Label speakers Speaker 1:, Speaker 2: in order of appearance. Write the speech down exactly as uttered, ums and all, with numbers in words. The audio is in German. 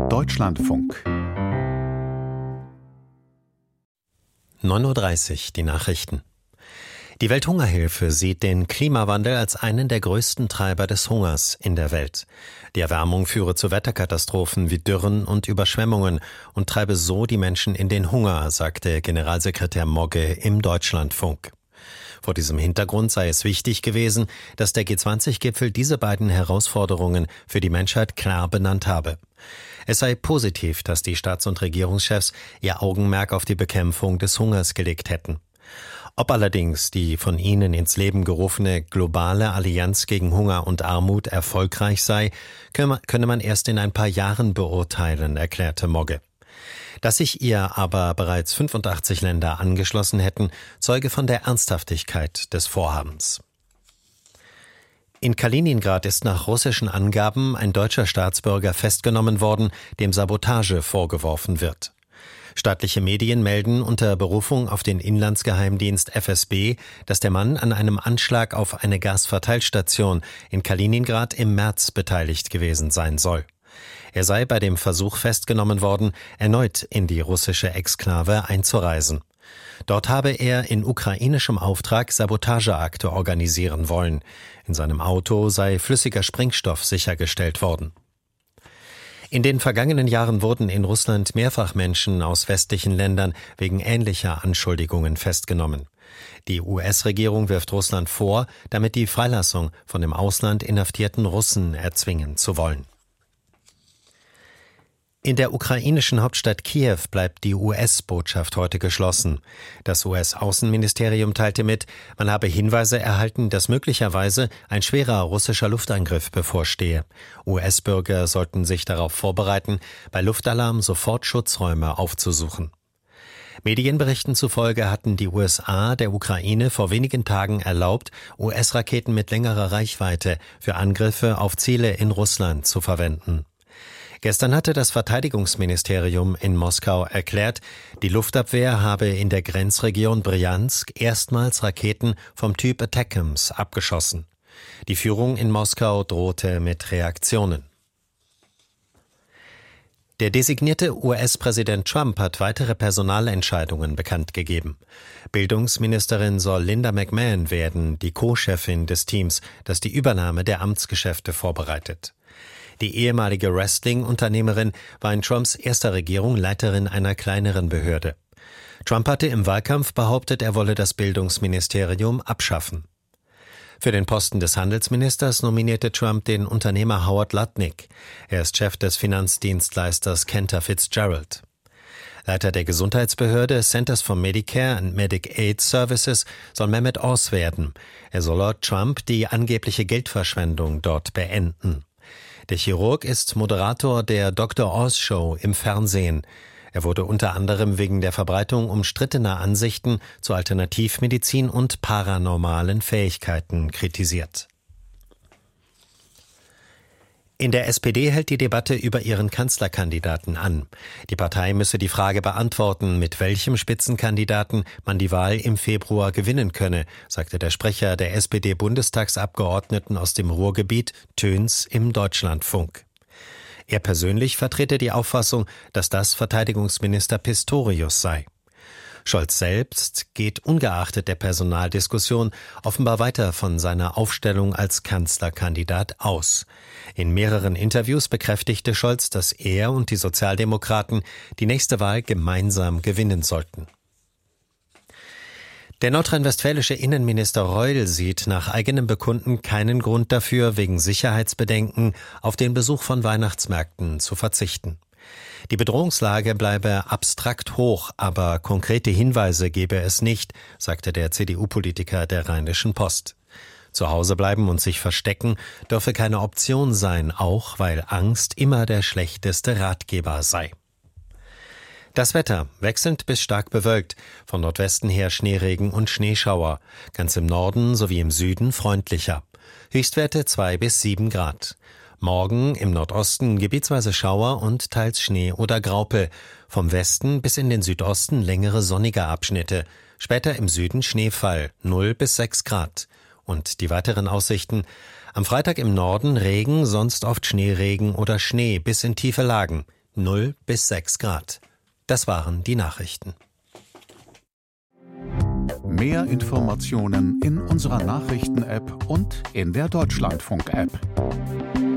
Speaker 1: Deutschlandfunk.
Speaker 2: neun Uhr dreißig, die Nachrichten. Die Welthungerhilfe sieht den Klimawandel als einen der größten Treiber des Hungers in der Welt. Die Erwärmung führe zu Wetterkatastrophen wie Dürren und Überschwemmungen und treibe so die Menschen in den Hunger, sagte Generalsekretär Mogge im Deutschlandfunk. Vor diesem Hintergrund sei es wichtig gewesen, dass der G zwanzig Gipfel diese beiden Herausforderungen für die Menschheit klar benannt habe. Es sei positiv, dass die Staats- und Regierungschefs ihr Augenmerk auf die Bekämpfung des Hungers gelegt hätten. Ob allerdings die von ihnen ins Leben gerufene globale Allianz gegen Hunger und Armut erfolgreich sei, könne man erst in ein paar Jahren beurteilen, erklärte Mogge. Dass sich ihr aber bereits fünfundachtzig Länder angeschlossen hätten, zeuge von der Ernsthaftigkeit des Vorhabens. In Kaliningrad ist nach russischen Angaben ein deutscher Staatsbürger festgenommen worden, dem Sabotage vorgeworfen wird. Staatliche Medien melden unter Berufung auf den Inlandsgeheimdienst F S B, dass der Mann an einem Anschlag auf eine Gasverteilstation in Kaliningrad im März beteiligt gewesen sein soll. Er sei bei dem Versuch festgenommen worden, erneut in die russische Exklave einzureisen. Dort habe er in ukrainischem Auftrag Sabotageakte organisieren wollen. In seinem Auto sei flüssiger Sprengstoff sichergestellt worden. In den vergangenen Jahren wurden in Russland mehrfach Menschen aus westlichen Ländern wegen ähnlicher Anschuldigungen festgenommen. Die U S-Regierung wirft Russland vor, damit die Freilassung von im Ausland inhaftierten Russen erzwingen zu wollen. In der ukrainischen Hauptstadt Kiew bleibt die U S-Botschaft heute geschlossen. Das U S-Außenministerium teilte mit, man habe Hinweise erhalten, dass möglicherweise ein schwerer russischer Luftangriff bevorstehe. U S-Bürger sollten sich darauf vorbereiten, bei Luftalarm sofort Schutzräume aufzusuchen. Medienberichten zufolge hatten die U S A der Ukraine vor wenigen Tagen erlaubt, U S-Raketen mit längerer Reichweite für Angriffe auf Ziele in Russland zu verwenden. Gestern hatte das Verteidigungsministerium in Moskau erklärt, die Luftabwehr habe in der Grenzregion Brjansk erstmals Raketen vom Typ Attackams abgeschossen. Die Führung in Moskau drohte mit Reaktionen. Der designierte U S-Präsident Trump hat weitere Personalentscheidungen bekannt gegeben. Bildungsministerin soll Linda McMahon werden, die Co-Chefin des Teams, das die Übernahme der Amtsgeschäfte vorbereitet. Die ehemalige Wrestling-Unternehmerin war in Trumps erster Regierung Leiterin einer kleineren Behörde. Trump hatte im Wahlkampf behauptet, er wolle das Bildungsministerium abschaffen. Für den Posten des Handelsministers nominierte Trump den Unternehmer Howard Lutnick. Er ist Chef des Finanzdienstleisters Cantor Fitzgerald. Leiter der Gesundheitsbehörde Centers for Medicare and Medicaid Services soll Mehmet Oz werden. Er soll laut Trump die angebliche Geldverschwendung dort beenden. Der Chirurg ist Moderator der Doktor Oz Show im Fernsehen. Er wurde unter anderem wegen der Verbreitung umstrittener Ansichten zur Alternativmedizin und paranormalen Fähigkeiten kritisiert. In der S P D hält die Debatte über ihren Kanzlerkandidaten an. Die Partei müsse die Frage beantworten, mit welchem Spitzenkandidaten man die Wahl im Februar gewinnen könne, sagte der Sprecher der S P D-Bundestagsabgeordneten aus dem Ruhrgebiet, Töns, im Deutschlandfunk. Er persönlich vertrete die Auffassung, dass das Verteidigungsminister Pistorius sei. Scholz selbst geht ungeachtet der Personaldiskussion offenbar weiter von seiner Aufstellung als Kanzlerkandidat aus. In mehreren Interviews bekräftigte Scholz, dass er und die Sozialdemokraten die nächste Wahl gemeinsam gewinnen sollten. Der nordrhein-westfälische Innenminister Reul sieht nach eigenem Bekunden keinen Grund dafür, wegen Sicherheitsbedenken auf den Besuch von Weihnachtsmärkten zu verzichten. Die Bedrohungslage bleibe abstrakt hoch, aber konkrete Hinweise gebe es nicht, sagte der C D U-Politiker der Rheinischen Post. Zu Hause bleiben und sich verstecken dürfe keine Option sein, auch weil Angst immer der schlechteste Ratgeber sei. Das Wetter, wechselnd bis stark bewölkt, von Nordwesten her Schneeregen und Schneeschauer, ganz im Norden sowie im Süden freundlicher. Höchstwerte zwei bis sieben Grad. Morgen im Nordosten gebietsweise Schauer und teils Schnee oder Graupel. Vom Westen bis in den Südosten längere sonnige Abschnitte. Später im Süden Schneefall, null bis sechs Grad. Und die weiteren Aussichten: Am Freitag im Norden Regen, sonst oft Schneeregen oder Schnee bis in tiefe Lagen. null bis sechs Grad. Das waren die Nachrichten.
Speaker 1: Mehr Informationen in unserer Nachrichten-App und in der Deutschlandfunk-App.